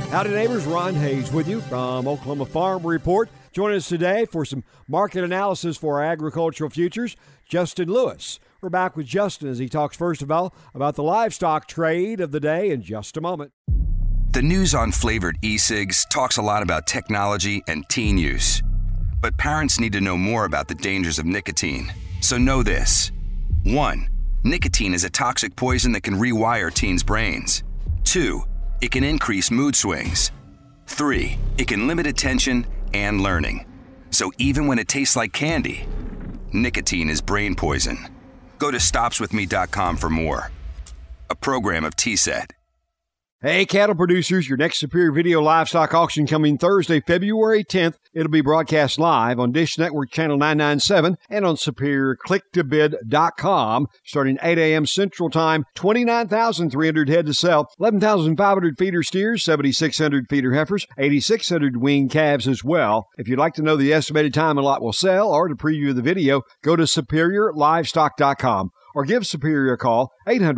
Howdy neighbors, Ron Hayes with you from Oklahoma Farm Report. Joining us today for some market analysis for our agricultural futures, Justin Lewis. We're back with Justin as he talks first of all about the livestock trade of the day in just a moment. The news on flavored e-cigs talks a lot about technology and teen use. But parents need to know more about the dangers of nicotine. So know this. 1. Nicotine is a toxic poison that can rewire teens' brains. 2. It can increase mood swings. 3. It can limit attention and learning. So even when it tastes like candy, nicotine is brain poison. Go to stopswithme.com for more. A program of TSET. Hey, cattle producers, your next Superior Video livestock auction coming Thursday, February 10th. It'll be broadcast live on Dish Network Channel 997 and on SuperiorClickToBid.com starting 8 a.m. Central Time. 29,300 head to sell, 11,500 feeder steers, 7,600 feeder heifers, 8,600 weaned calves as well. If you'd like to know the estimated time a lot will sell or to preview the video, go to SuperiorLivestock.com or give Superior a call,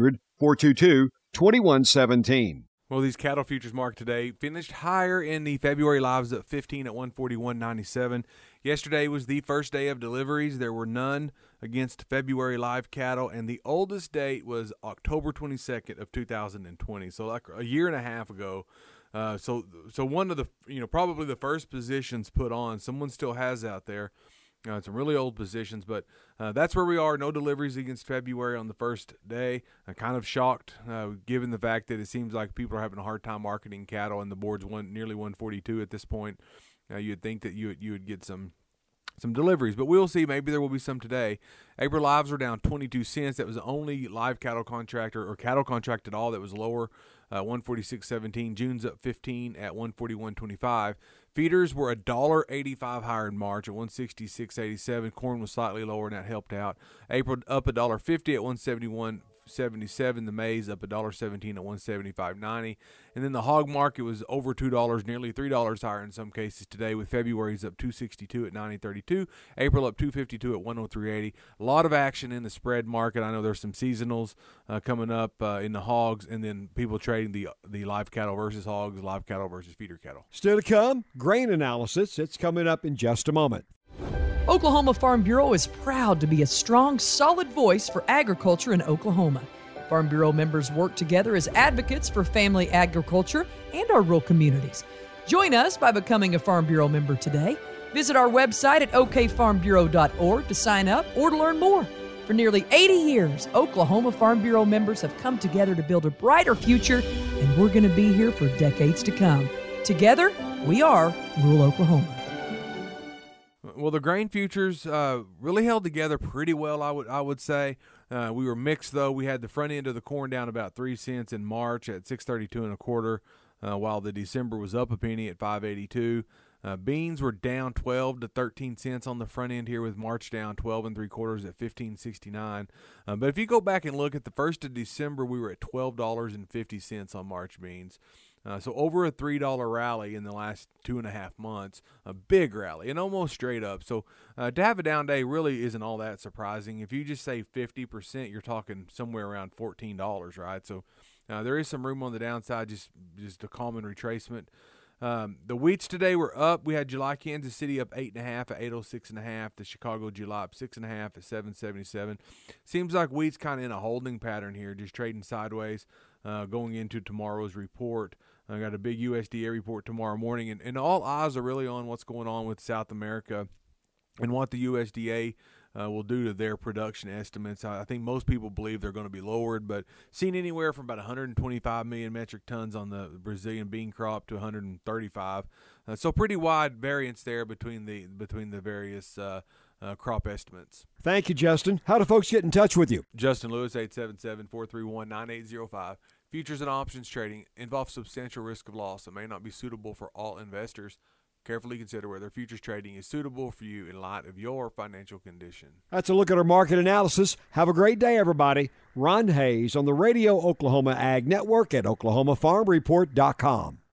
800-422-2117. Well, these cattle futures market today finished higher in the February lives at 15 at 141.97. Yesterday was the first day of deliveries. There were none against February live cattle, and the oldest date was October 22nd of 2020. So like a year and a half ago. So one of the, probably the first positions put on, someone still has out there. Some really old positions, but that's where we are. No deliveries against February on the first day. I'm kind of shocked given the fact that it seems like people are having a hard time marketing cattle, and the board's nearly 142 at this point. You'd think that you would get some deliveries, but we'll see. Maybe there will be some today. April lives were down 22 cents. That was the only live cattle contract or cattle contract at all that was lower, 146.17. June's up 15 at 141.25. Feeders were $1.85 higher in March at 166.87. Corn was slightly lower, and that helped out. April up $1.50 at 171.77. The maize up $1.17 at 175.90. And then the hog market was over $2, nearly $3 higher in some cases today, with February's up $2.62 at 90.32. April up $2.52 at 103.80. A lot of action in the spread market. I know there's some seasonals coming up in the hogs, and then people trading the live cattle versus hogs, live cattle versus feeder cattle. Still to come, grain analysis. It's coming up in just a moment. Oklahoma Farm Bureau is proud to be a strong, solid voice for agriculture in Oklahoma. Farm Bureau members work together as advocates for family agriculture and our rural communities. Join us by becoming a Farm Bureau member today. Visit our website at okfarmbureau.org to sign up or to learn more. For nearly 80 years, Oklahoma Farm Bureau members have come together to build a brighter future, and we're going to be here for decades to come. Together, we are Rural Oklahoma. Well, the grain futures really held together pretty well, I would say. We were mixed, though. We had the front end of the corn down about 3 cents in March at 6.32 1/4, while the December was up a penny at 5.82. Beans were down 12 to 13 cents on the front end here, with March down 12 3/4 at 15.69. But if you go back and look at the 1st of December, we were at $12.50 on March beans. So over a $3 rally in the last 2.5 months, a big rally and almost straight up. So to have a down day really isn't all that surprising. If you just say 50%, you're talking somewhere around $14, right? So there is some room on the downside, just a common retracement. The wheats today were up. We had July Kansas City up 8.5 at 806.5. The Chicago July up 6.5 at 777. Seems like wheat's kind of in a holding pattern here, just trading sideways going into tomorrow's report. I got a big USDA report tomorrow morning, and all eyes are really on what's going on with South America and what the USDA will do to their production estimates. I think most people believe they're going to be lowered, but seen anywhere from about 125 million metric tons on the Brazilian bean crop to 135. So pretty wide variance there between the various crop estimates. Thank you, Justin. How do folks get in touch with you? Justin Lewis, 877-431-9805. Futures and options trading involves substantial risk of loss and may not be suitable for all investors. Carefully consider whether futures trading is suitable for you in light of your financial condition. That's a look at our market analysis. Have a great day, everybody. Ron Hayes on the Radio Oklahoma Ag Network at OklahomaFarmReport.com.